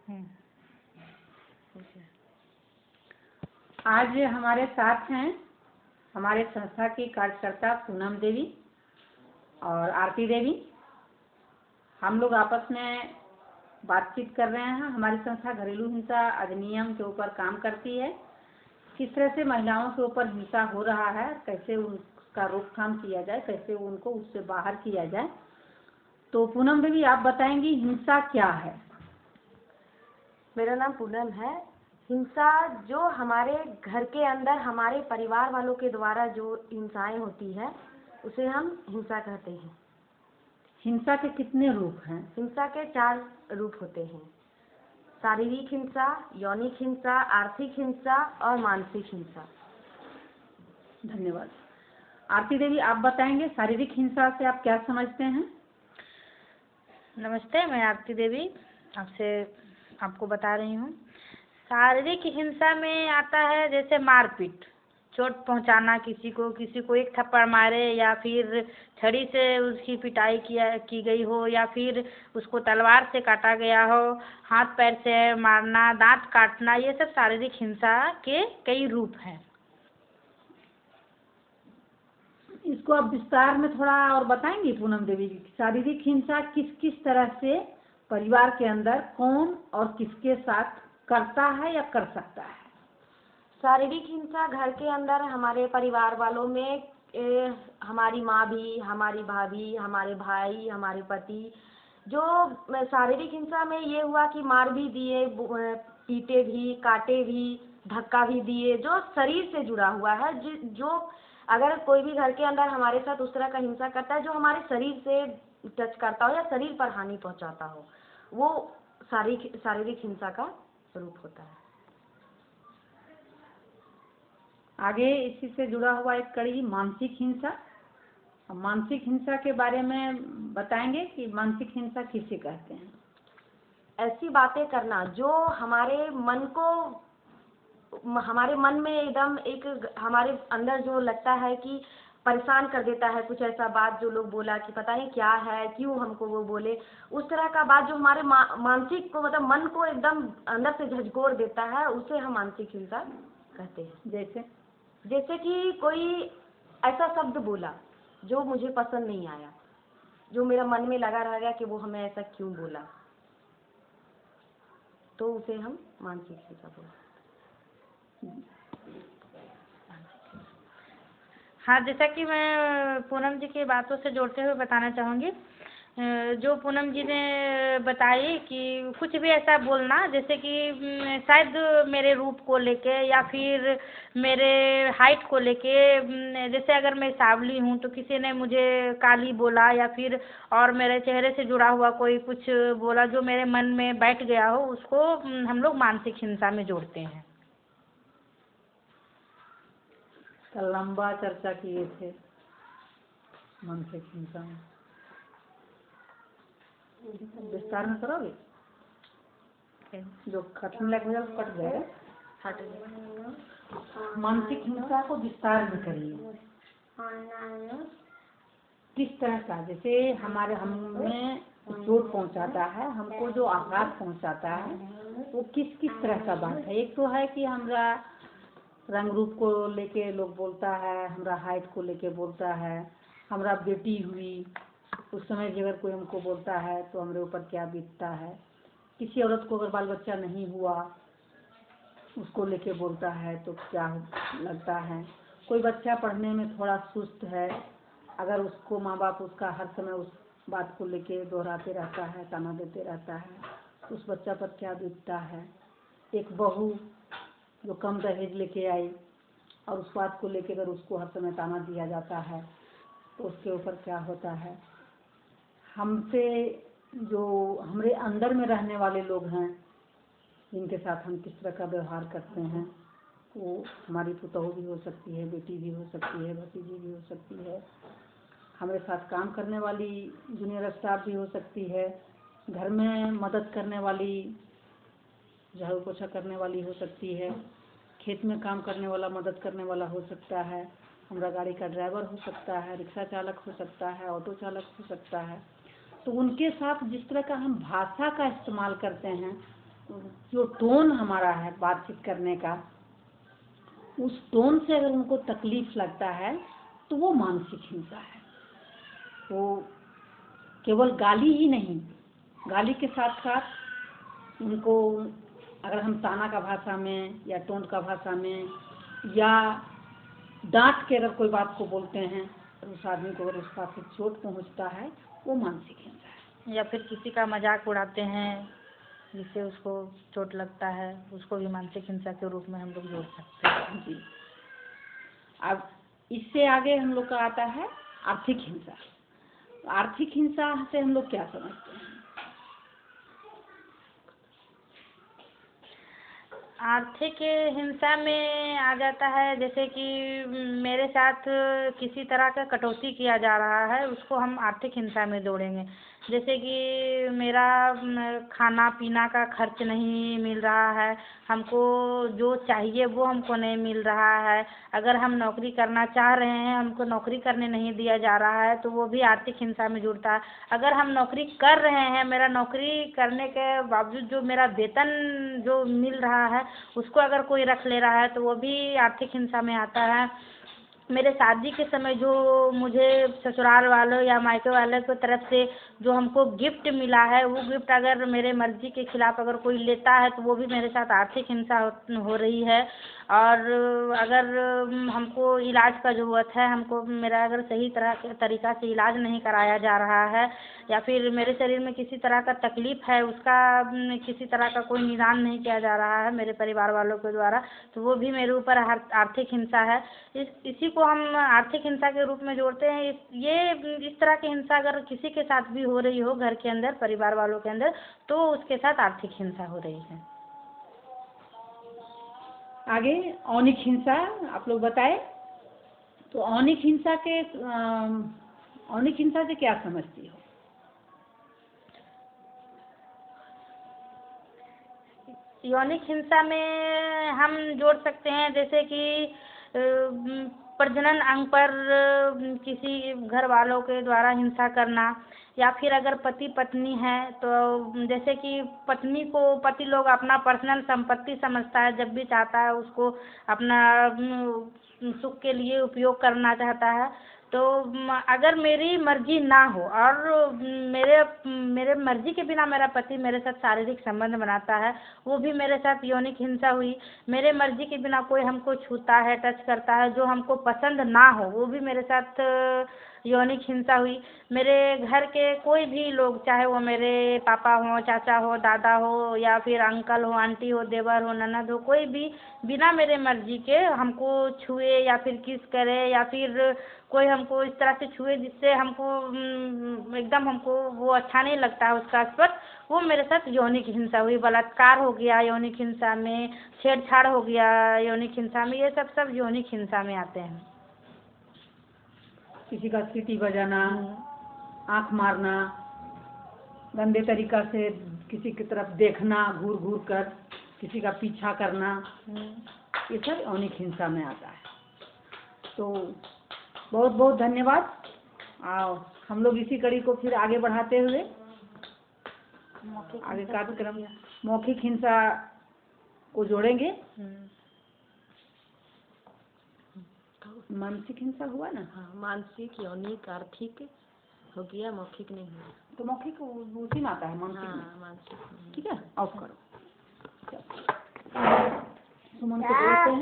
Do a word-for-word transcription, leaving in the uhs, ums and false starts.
हम्म, आज हमारे साथ हैं हमारे संस्था की कार्यकर्ता पूनम देवी और आरती देवी। हम लोग आपस में बातचीत कर रहे हैं। हमारी संस्था घरेलू हिंसा अधिनियम के ऊपर काम करती है। किस तरह से महिलाओं के ऊपर हिंसा हो रहा है, कैसे उसका रोकथाम किया जाए, कैसे उनको उससे बाहर किया जाए। तो पूनम देवी, आप बताएंगी हिंसा क्या है? मेरा नाम पूनम है। हिंसा जो हमारे घर के अंदर हमारे परिवार वालों के द्वारा जो हिंसाएं होती है उसे हम हिंसा कहते हैं। हिंसा के कितने रूप हैं? हिंसा के चार रूप होते हैं: शारीरिक हिंसा, यौनिक हिंसा, आर्थिक हिंसा और मानसिक हिंसा। धन्यवाद। आरती देवी, आप बताएंगे शारीरिक हिंसा से आप क्या समझते हैं? नमस्ते, मैं आरती देवी आपसे आपको बता रही हूँ। शारीरिक हिंसा में आता है जैसे मारपीट, चोट पहुंचाना, किसी को किसी को एक थप्पड़ मारे या फिर छड़ी से उसकी पिटाई किया की गई हो या फिर उसको तलवार से काटा गया हो, हाथ पैर से मारना, दांत काटना, ये सब शारीरिक हिंसा के कई रूप हैं। इसको आप विस्तार में थोड़ा और बताएंगी पूनम देवी? शारीरिक हिंसा किस किस तरह से परिवार के अंदर कौन और किसके साथ करता है या कर सकता है? शारीरिक हिंसा घर के अंदर हमारे परिवार वालों में ए, हमारी माँ भी, हमारी भाभी, हमारे भाई, हमारे पति। जो शारीरिक हिंसा में ये हुआ कि मार भी दिए, पीटे भी, काटे भी, धक्का भी दिए, जो शरीर से जुड़ा हुआ है। जो अगर कोई भी घर के अंदर हमारे साथ उस तरह का हिंसा करता है जो हमारे शरीर से टच करता हो या शरीर पर हानि पहुंचाता हो, वो शारीरिक शारीरिक हिंसा का रूप होता है। आगे इसी से जुड़ा हुआ एक कड़ी मानसिक हिंसा। मानसिक हिंसा के बारे में बताएंगे कि मानसिक हिंसा किसे कहते हैं? ऐसी बातें करना जो हमारे मन को हमारे मन में एकदम एक हमारे अंदर जो लगता है कि परेशान कर देता है। कुछ ऐसा बात जो लोग बोला कि पता नहीं क्या है, क्यों हमको वो बोले, उस तरह का बात जो हमारे मा, मानसिक को मतलब मन को एकदम अंदर से झकझोर देता है, उसे हम मानसिक हिंसा कहते हैं। जैसे जैसे कि कोई ऐसा शब्द बोला जो मुझे पसंद नहीं आया, जो मेरा मन में लगा रह गया कि वो हमें ऐसा क्यों बोला, तो उसे हम मानसिक हिंसा बोलते हैं। हाँ, जैसा कि मैं पूनम जी की बातों से जोड़ते हुए बताना चाहूँगी, जो पूनम जी ने बताई कि कुछ भी ऐसा बोलना जैसे कि शायद मेरे रूप को लेके या फिर मेरे हाइट को लेके, जैसे अगर मैं सांवली हूँ तो किसी ने मुझे काली बोला या फिर और मेरे चेहरे से जुड़ा हुआ कोई कुछ बोला जो मेरे मन में बैठ गया हो, उसको हम लोग मानसिक हिंसा में जोड़ते हैं। कल लंबा चर्चा किए थे मानसिक हिंसा में, विस्तार में करोगे? जो खत्म लग हो जाए कट जाएगा। मानसिक हिंसा को विस्तार में करिए। किस तरह का? जैसे हमारे हमें चोट पहुंचाता है, हमको जो आघात पहुंचाता है, वो किस किस तरह का बात है? एक तो है कि हमरा रंग रूप को लेके लोग बोलता है, हमरा हाइट को लेके बोलता है, हमरा बेटी हुई उस समय अगर कोई हमको बोलता है तो हमारे ऊपर क्या बीतता है। किसी औरत को अगर बाल बच्चा नहीं हुआ उसको लेके बोलता है तो क्या लगता है। कोई बच्चा पढ़ने में थोड़ा सुस्त है, अगर उसको माँ बाप उसका हर समय उस बात को लेके दोहराते रहता है, ताना देते रहता है, तो उस बच्चा पर क्या बीतता है। एक बहू जो कम दहेज लेके आई और उस बात को लेके अगर उसको हर समय ताना दिया जाता है तो उसके ऊपर क्या होता है। हमसे जो हमारे अंदर में रहने वाले लोग हैं, जिनके साथ हम किस तरह का व्यवहार करते हैं, वो हमारी पुतोहू भी हो सकती है, बेटी भी हो सकती है, भतीजी भी हो सकती है, हमारे साथ काम करने वाली जूनियर स्टाफ भी हो सकती है, घर में मदद करने वाली, झाड़ू पोछा करने वाली हो सकती है, खेत में काम करने वाला मदद करने वाला हो सकता है, हमारा गाड़ी का ड्राइवर हो सकता है, रिक्शा चालक हो सकता है, ऑटो चालक हो सकता है। तो उनके साथ जिस तरह का हम भाषा का इस्तेमाल करते हैं जो टोन हमारा है बातचीत करने का, उस टोन से अगर उनको तकलीफ लगता है तो वो मानसिक हिंसा है। वो केवल गाली ही नहीं, गाली के साथ साथ उनको अगर हम ताना का भाषा में या टोंट का भाषा में या डांट के अगर कोई बात को बोलते हैं तो उस आदमी को अगर उस बात से चोट पहुंचता है, वो मानसिक हिंसा है। या फिर किसी का मजाक उड़ाते हैं जिससे उसको चोट लगता है, उसको भी मानसिक हिंसा के रूप में हम लोग जोड़ सकते हैं। जी। अब इससे आगे हम लोग का आता है आर्थिक हिंसा। आर्थिक हिंसा से हम लोग क्या समझते हैं? आर्थिक हिंसा में आ जाता है जैसे कि मेरे साथ किसी तरह का कटौती किया जा रहा है, उसको हम आर्थिक हिंसा में जोड़ेंगे। जैसे कि मेरा खाना पीना का खर्च नहीं मिल रहा है, हमको जो चाहिए वो हमको नहीं मिल रहा है। अगर हम नौकरी करना चाह रहे हैं, हमको नौकरी करने नहीं दिया जा रहा है, तो वो भी आर्थिक हिंसा में जुड़ता है। अगर हम नौकरी कर रहे हैं, मेरा नौकरी करने के बावजूद जो मेरा वेतन जो मिल रहा है उसको अगर कोई रख ले रहा है तो वो भी आर्थिक हिंसा में आता है। मेरे शादी के समय जो मुझे ससुराल वालों या मायके वालों की तरफ से जो हमको गिफ्ट मिला है, वो गिफ्ट अगर मेरे मर्जी के खिलाफ अगर कोई लेता है तो वो भी मेरे साथ आर्थिक हिंसा हो, हो रही है। और अगर हमको इलाज का ज़रूरत है, हमको मेरा अगर सही तरह के तरीक़ा से इलाज नहीं कराया जा रहा है या फिर मेरे शरीर में किसी तरह का तकलीफ़ है, उसका किसी तरह का कोई निदान नहीं किया जा रहा है मेरे परिवार वालों के द्वारा, तो वो भी मेरे ऊपर आर्थिक हिंसा है। इस इसी को हम आर्थिक हिंसा के रूप में जोड़ते हैं। इस ये इस तरह की हिंसा अगर किसी के साथ भी हो रही हो घर के अंदर, परिवार वालों के अंदर, तो उसके साथ आर्थिक हिंसा हो रही है। आगे औनिक हिंसा आप लोग बताए, तो औनिक हिंसा के औनिक हिंसा से क्या समझती हो? यौनिक हिंसा में हम जोड़ सकते हैं जैसे कि प्रजनन अंग पर किसी घर वालों के द्वारा हिंसा करना, या फिर अगर पति पत्नी है तो जैसे कि पत्नी को पति लोग अपना पर्सनल संपत्ति समझता है, जब भी चाहता है उसको अपना सुख के लिए उपयोग करना चाहता है। तो अगर मेरी मर्जी ना हो और मेरे मेरे मर्जी के बिना मेरा पति मेरे साथ शारीरिक संबंध बनाता है, वो भी मेरे साथ यौनिक हिंसा हुई। मेरे मर्जी के बिना कोई हमको छूता है, टच करता है, जो हमको पसंद ना हो, वो भी मेरे साथ यौनिक हिंसा हुई। मेरे घर के कोई भी लोग, चाहे वो मेरे पापा हो, चाचा हो, दादा हो, या फिर अंकल हो, आंटी हो, देवर हो, ननद हो, कोई भी बिना मेरे मर्जी के हमको छुए या फिर किस करे या फिर कोई हमको इस तरह से छुए जिससे हमको एकदम हमको वो अच्छा नहीं लगता है उसका स्पर्श, वो मेरे साथ यौनिक हिंसा हुई। बलात्कार हो गया यौनिक हिंसा में, छेड़छाड़ हो गया यौनिक हिंसा में, ये सब सब यौनिक हिंसा में आते हैं। किसी का सीटी बजाना, आँख मारना, गंदे तरीका से किसी की तरफ देखना, घूर घूर कर किसी का पीछा करना, ये सब यौनिक हिंसा में आता है। तो बहुत बहुत धन्यवाद। आओ हम लोग इसी कड़ी को फिर आगे बढ़ाते हुए आगे कार्यक्रम मौखिक हिंसा को जोड़ेंगे। मानसिक हिंसा हुआ ना? हाँ, मानसिक, यौनिक, आर्थिक हो गया, मौखिक नहीं हुआ। तो मौखिक उसी में आता है, मानसिक। हाँ, मानसिक। ठीक है, ऑफ करो। सुमन को बोलते हैं।